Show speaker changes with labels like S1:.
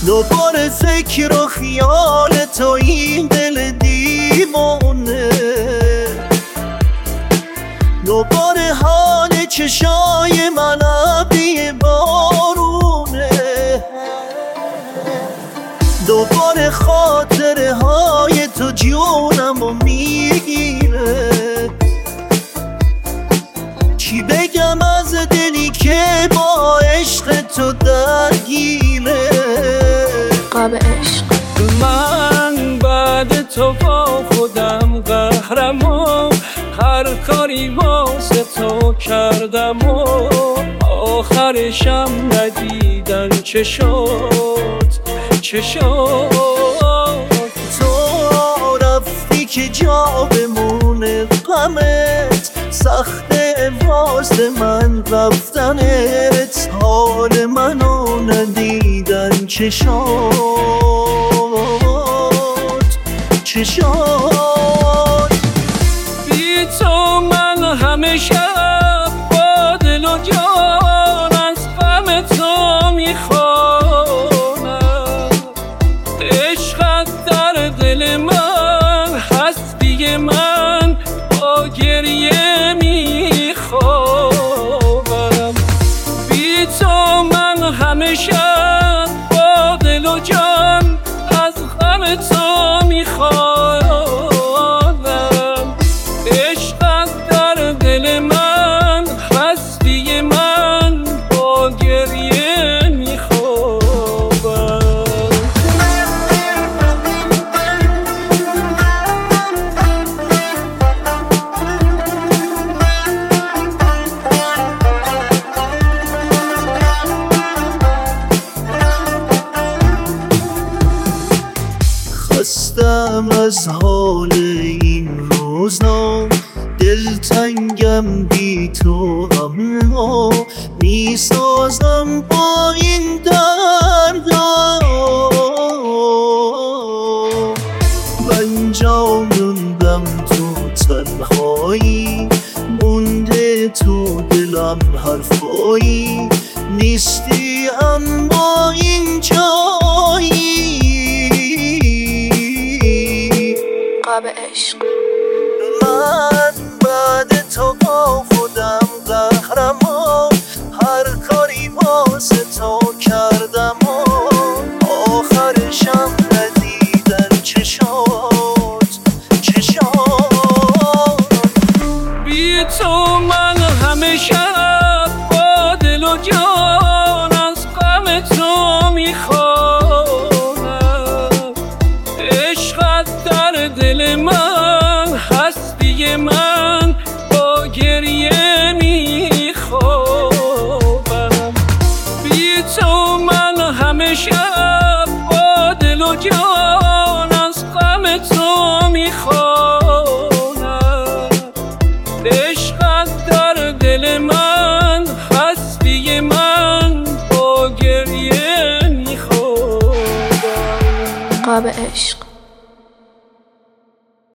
S1: دوباره فکر و خیال تو این دل دیوانه، دوباره حال چشای من ابری بارونه، دوباره خاطره های تو جونم رو میگیره. چی بگم از دلی که با عشق تو درگیره؟
S2: قاب عشق.
S3: من بعد تو با خودم قهرم، هر کاری واسه تو کردم و آخرشم ندیدن چه شد.
S1: تو رفتی که جا بمونه غمت، سخته واسه من رفتنت، حال منو ندیدن چه شد.
S3: بی تو من همیشه با دل و جان از غم تو میخوانم. عشقت در دل من هستی من با گریه میخوابم. بی تو من همیشه با دل و جان از غم تو میخوانم. عشقت در دل من هستی من با گریه میخوابم.
S1: خستم از حال این روزا، دلتنگم بی تو، اما میسازم با این دردا. من جا موندم تو تنهایی، مونده تو دلم حرفایی، نیستی اما این جایی.
S2: قاب عشق.
S1: من بعد تو با خودم قهرم، هر کاری واسه تو کردم و آخرشم ندیدن چه شد.
S3: بی تو من همیشه با دل و جان از غم تو میخوانم. عشقت در دل من هستی من با گریه میخوابم. بی تو من همیشه با دل و جان از غم تو میخوانم. عشقت در دل من هستی من با گریه میخوابم.
S2: قاب عشق.